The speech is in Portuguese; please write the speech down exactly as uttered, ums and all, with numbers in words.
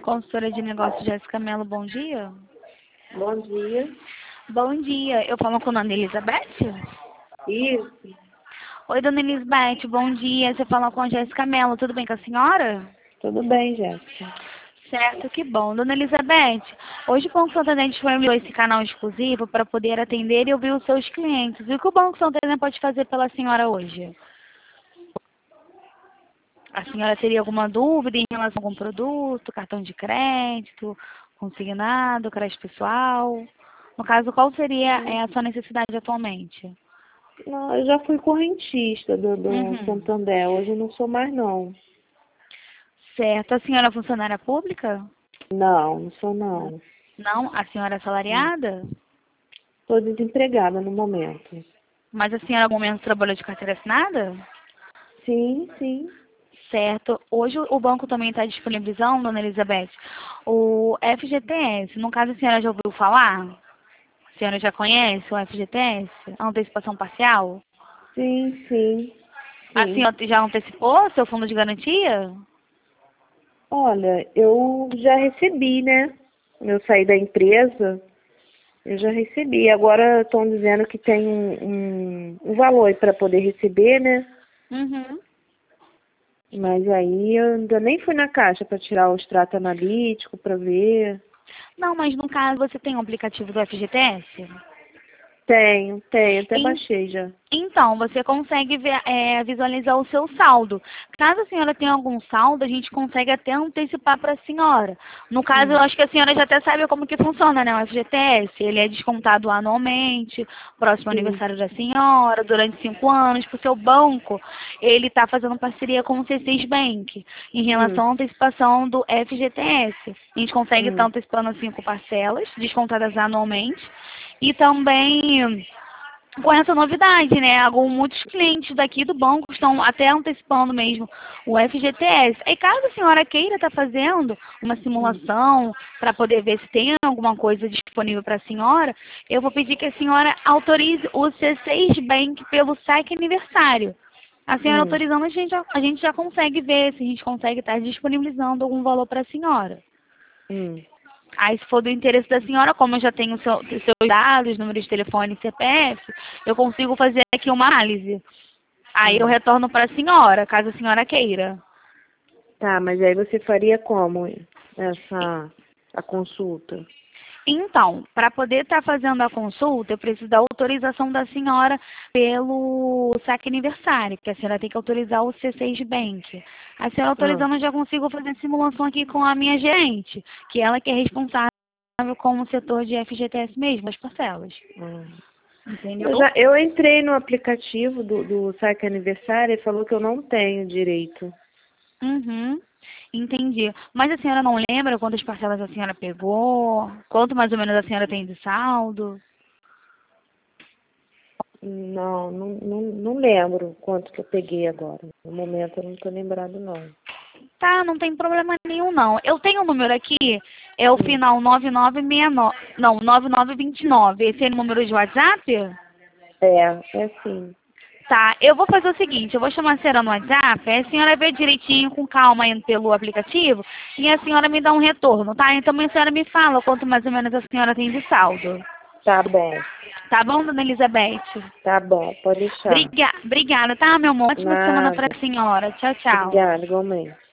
Consultora de negócios Jéssica Mello, bom dia. Bom dia. Bom dia, eu falo com a dona Elizabeth? Isso. Oi, dona Elizabeth, bom dia. Você fala com a Jéssica Mello, tudo bem com a senhora? Tudo bem, Jéssica. Certo, que bom. Dona Elizabeth, hoje o Banco Santander disponibilizou esse canal exclusivo para poder atender e ouvir os seus clientes. E o que o Banco Santander pode fazer pela senhora hoje? A senhora teria alguma dúvida em relação a algum produto, cartão de crédito, consignado, crédito pessoal? No caso, qual seria é, a sua necessidade atualmente? Não, eu já fui correntista do, do Uhum. Santander, hoje eu não sou mais não. Certo. A senhora é funcionária pública? Não, não sou não. Não? A senhora é assalariada? Estou desempregada no momento. Mas a senhora, no momento, trabalhou de carteira assinada? Sim, sim. Certo. Hoje o banco também está disponibilizando, dona Elizabeth, o F G T S. No caso, a senhora já ouviu falar? A senhora já conhece o F G T S? A antecipação parcial? Sim, sim, A sim. senhora já antecipou seu fundo de garantia? Olha, eu já recebi, né? Eu saí da empresa, eu já recebi. Agora estão dizendo que tem um, um, um valor para poder receber, né? Uhum. Mas aí eu ainda nem fui na caixa para tirar o extrato analítico, para ver. Não, mas no caso você tem um aplicativo do F G T S? Tenho, tenho, até Em- baixei já. Então, você consegue ver, é, visualizar o seu saldo. Caso a senhora tenha algum saldo, a gente consegue até antecipar para a senhora. No caso, eu Hum, acho que a senhora já até sabe como que funciona, né? O F G T S, ele é descontado anualmente, próximo sim. aniversário da senhora, durante cinco anos, para o seu banco, ele está fazendo parceria com o C seis Bank em Hum, relação à antecipação do F G T S. A gente consegue estar hum, antecipando cinco parcelas, descontadas anualmente, e também com essa novidade, né? Alguns, muitos clientes daqui do banco estão até antecipando mesmo o F G T S. E caso a senhora queira estar fazendo uma hum, simulação para poder ver se tem alguma coisa disponível para a senhora, eu vou pedir que a senhora autorize o C seis Bank pelo saque aniversário. A senhora hum, autorizando, a gente, já- a gente já consegue ver se a gente consegue estar disponibilizando algum valor para a senhora. hum, Aí, se for do interesse da senhora, como eu já tenho o seu, os seus dados, número de telefone e C P F, eu consigo fazer aqui uma análise. Aí eu hum. retorno para a senhora, caso a senhora queira. Tá, mas aí você faria como essa a consulta? Então, para poder estar fazendo a consulta, eu preciso da autorização da senhora pelo saque aniversário, que a senhora tem que autorizar o C seis Bank. A senhora Ah, autorizando, eu já consigo fazer a simulação aqui com a minha gerente, que ela que é responsável com o setor de F G T S mesmo, as parcelas. ah. Eu Entendeu? já eu entrei no aplicativo do, do saque aniversário e falou que eu não tenho direito. Uhum, entendi. Mas a senhora não lembra quantas parcelas a senhora pegou? Quanto mais ou menos a senhora tem de saldo? Não, não, não, não lembro quanto que eu peguei agora. No momento eu não estou lembrado não. Tá, não tem problema nenhum não. Eu tenho um número aqui, é o Hum. final nove nove seis nove, não, nove nove dois nove. Esse é o número de WhatsApp? É, é assim. Tá, eu vou fazer o seguinte, eu vou chamar a senhora no WhatsApp, aí a senhora vê direitinho, com calma, indo pelo aplicativo, e a senhora me dá um retorno, tá? Então a senhora me fala quanto mais ou menos a senhora tem de saldo. Tá bom, Tá bom, dona Elizabeth? tá bom, pode deixar. Briga, obrigada, tá, meu amor? Ótima semana pra Nada. senhora. Tchau, tchau. Obrigada, igualmente.